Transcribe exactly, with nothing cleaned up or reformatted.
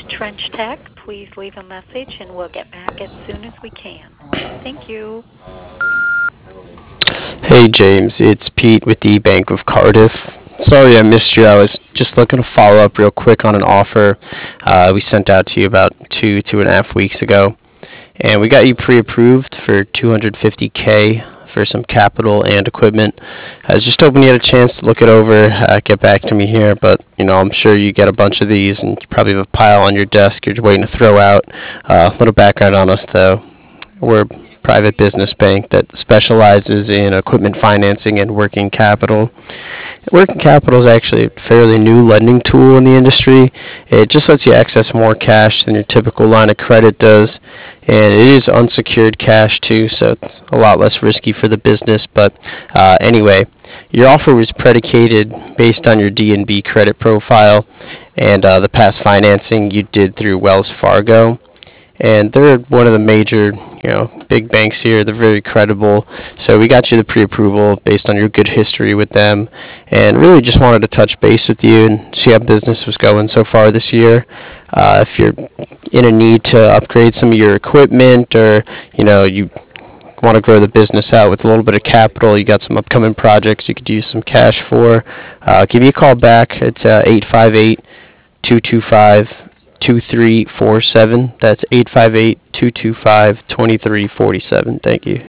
Trench Tech. Please leave a message and we'll get back as soon as we can. Thank you. Hey James, it's Pete with the Bank of Cardiff. Sorry I missed you. I was just looking to follow up real quick on an offer uh, we sent out to you about two, two and a half weeks ago. And we got you pre-approved for two hundred fifty k for some capital and equipment. I was just hoping you had a chance to look it over, uh, get back to me here, but you know I'm sure you get a bunch of these and you probably have a pile on your desk you're just waiting to throw out. Uh, a little background on us though. We're a private business bank that specializes in equipment financing and working capital. Working capital is actually a fairly new lending tool in the industry. It just lets you access more cash than your typical line of credit does, and it is unsecured cash too, so it's a lot less risky for the business. But uh, anyway, your offer was predicated based on your D N B credit profile and uh, the past financing you did through Wells Fargo, and they're one of the major, you know, big banks here. They're very credible. So we got you the pre-approval based on your good history with them, and really just wanted to touch base with you and see how business was going so far this year. Uh, if you're in a need to upgrade some of your equipment, or you know you want to grow the business out with a little bit of capital, you got some upcoming projects you could use some cash for, uh, give me a call back. It's uh, eight five eight, two two five, two three four seven. That's eight five eight, two two five, two three four seven. Thank you.